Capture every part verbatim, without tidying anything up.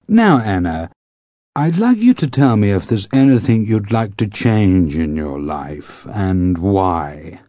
Now, Anna, I'd like you to tell me if there's anything you'd like to change in your life, and why.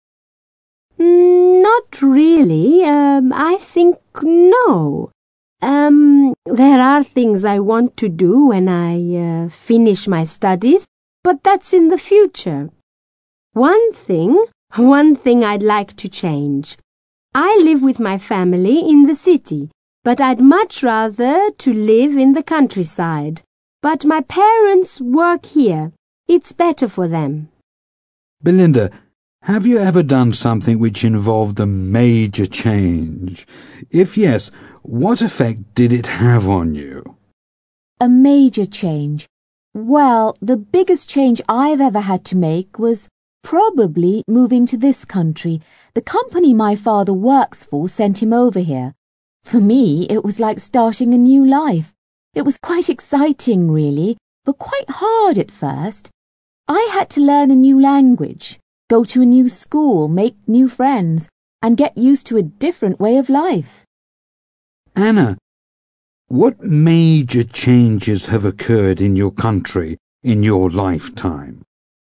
Mm, not really. Um, I think no. Um, there are things I want to do when I uh, finish my studies, but that's in the future. One thing, one thing I'd like to change. I live with my family in the city, but I'd much rather to live in the countryside. But my parents work here. It's better for them. Belinda, have you ever done something which involved a major change? If yes, what effect did it have on you? A major change. Well, the biggest change I've ever had to make was probably moving to this country. The company my father works for sent him over here. For me, it was like starting a new life. It was quite exciting, really, but quite hard at first. I had to learn a new language, go to a new school, make new friends, and get used to a different way of life. Anna, what major changes have occurred in your country in your lifetime?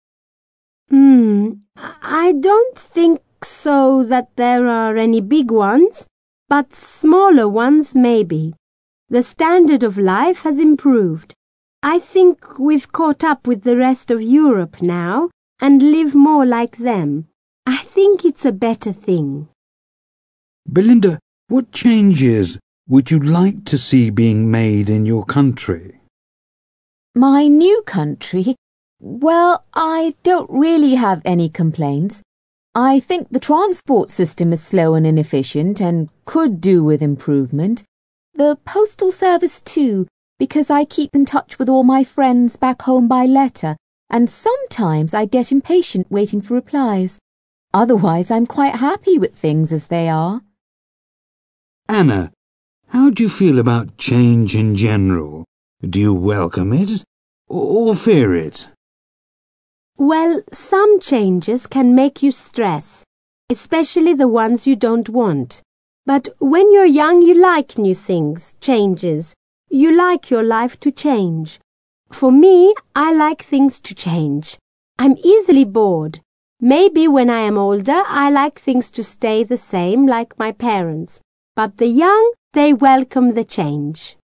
Hmm, I don't think so that there are any big ones, but smaller ones maybe. The standard of life has improved. I think we've caught up with the rest of Europe now and live more like them. I think it's a better thing. Belinda, what changes would you like to see being made in your country? My new country? Well, I don't really have any complaints. I think the transport system is slow and inefficient and could do with improvement. The postal service too, because I keep in touch with all my friends back home by letter, and sometimes I get impatient waiting for replies. Otherwise, I'm quite happy with things as they are. Anna, how do you feel about change in general? Do you welcome it or fear it? Well, some changes can make you stress, especially the ones you don't want. But when you're young, you like new things, changes. You like your life to change. For me, I like things to change. I'm easily bored. Maybe when I am older, I like things to stay the same like my parents. But the young, they welcome the change.